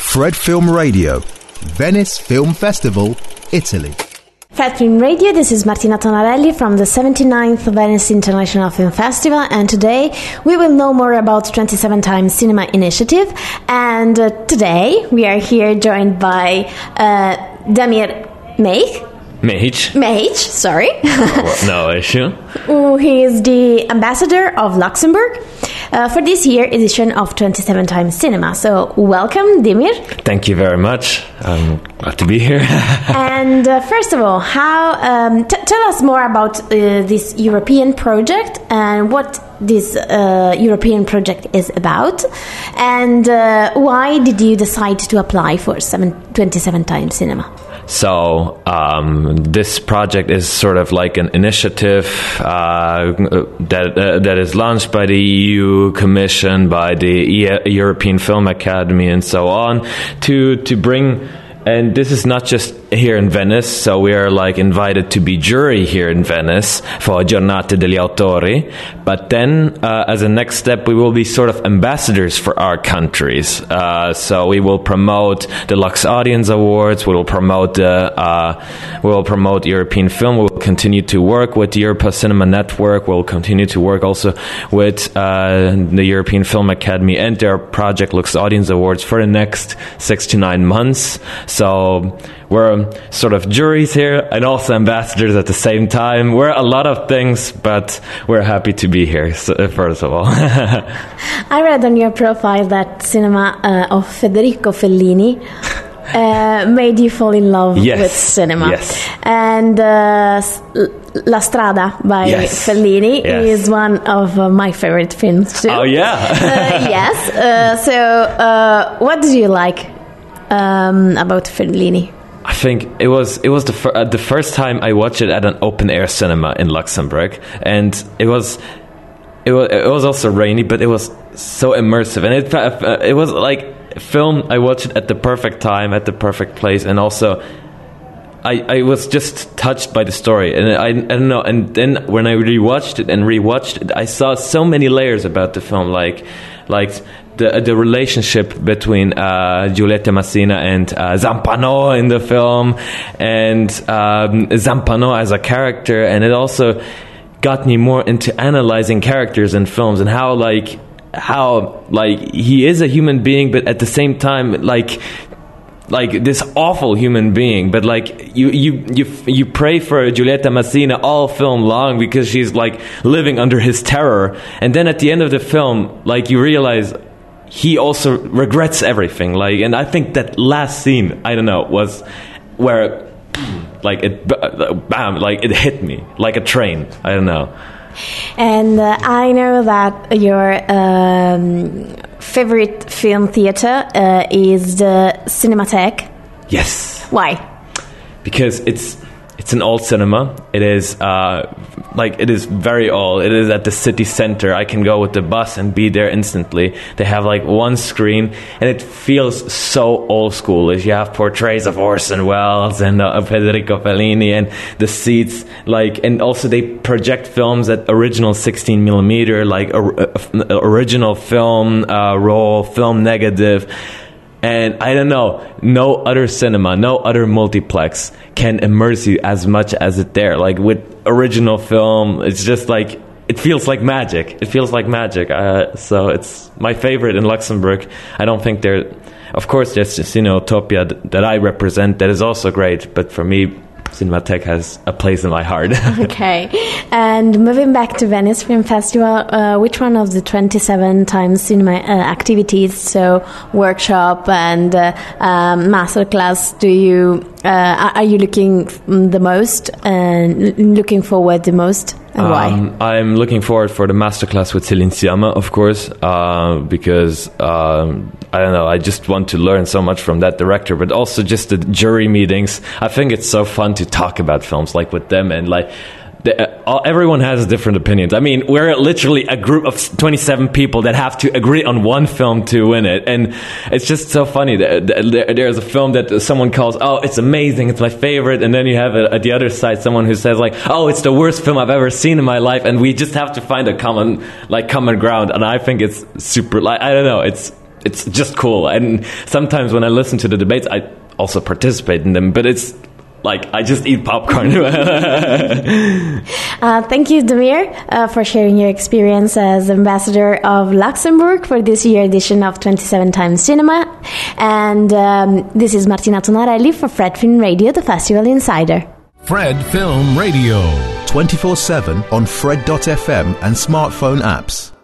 Fred Film Radio, Venice Film Festival, Italy. Fred Film Radio, this is Martina Tonarelli from the 79th Venice International Film Festival, and today we will know more about 27 Times Cinema Initiative. And today we are here joined by Damir Mehic, sorry. No issue. He is the ambassador of Luxembourg for this year edition of 27 Times Cinema. So welcome, Damir. Thank you very much. I'm glad to be here. And first of all, how tell us more about this European project and what this European project is about, and why did you decide to apply for 27 Times Cinema? So this project is sort of like an initiative that is launched by the EU Commission, by the European Film Academy, and so on, to bring. And this is not just here in Venice, so we are like invited to be jury here in Venice for Giornate degli Autori. But then, as a next step, we will be sort of ambassadors for our countries. So we will promote the Lux Audience Awards. We will promote European film. We will continue to work with the Europa Cinema Network. We'll continue to work also with the European Film Academy and their project Lux Audience Awards for the next 6 to 9 months. So we're sort of juries here and also ambassadors at the same time. We're a lot of things, but we're happy to be here, first of all. I read on your profile that cinema of Federico Fellini made you fall in love with cinema. Yes. And La Strada by Fellini is one of my favorite films too. Oh, yeah? Yes. So what did you like about Fellini? I think it was the first time I watched it at an open air cinema in Luxembourg, and it was also rainy, but it was so immersive, and it was like a film I watched it at the perfect time, at the perfect place, and also I was just touched by the story, and I don't know. And then when I rewatched it, I saw so many layers about the film, like the relationship between Giulietta Massina and Zampano in the film, and Zampano as a character, and it also got me more into analyzing characters in films and how he is a human being, but at the same time like this awful human being, but like you pray for Giulietta Massina all film long because she's like living under his terror, and then at the end of the film, like you realize he also regrets everything. Like, and I think that last scene, I don't know, was where like it hit me like a train. I don't know. And I know that your favorite film theater is the Cinematheque. Yes. Why? Because it's an old cinema. It is it is very old. It is at the city center. I can go with the bus and be there instantly. They have like one screen, and it feels so old schoolish. You have portraits of Orson Welles and Federico Fellini, and the seats and also they project films at original 16 millimeter, like original film roll, film negative. And I don't know, no other cinema, no other multiplex can immerse you as much as it there. Like with original film, it's just like, it feels like magic. It feels like magic. So it's my favorite in Luxembourg. I don't think of course there's Cineutopia that I represent that is also great, but for me, Cinematheque has a place in my heart. Okay. And moving back to Venice Film Festival, which one of the 27 Times Cinema activities, so workshop and masterclass, are you looking the most and looking forward the most, and why? I'm looking forward for the masterclass with Céline Sciamma, of course, because I don't know, I just want to learn so much from that director, but also just the jury meetings. I think it's so fun to talk about films like with them, and like everyone has different opinions. I mean, we're literally a group of 27 people that have to agree on one film to win it, and it's just so funny. There's a film that someone calls, oh, it's amazing, it's my favorite, and then you have at the other side someone who says like, oh, it's the worst film I've ever seen in my life, and we just have to find a common ground. And I think it's super, I don't know, it's just cool. And sometimes when I listen to the debates, I also participate in them, but it's like I just eat popcorn. Thank you, Damir, for sharing your experience as ambassador of Luxembourg for this year edition of 27 Times Cinema. And this is Martina Tonarelli for Fred Film Radio, the Festival Insider. Fred Film Radio. 24/7 on Fred.fm and smartphone apps.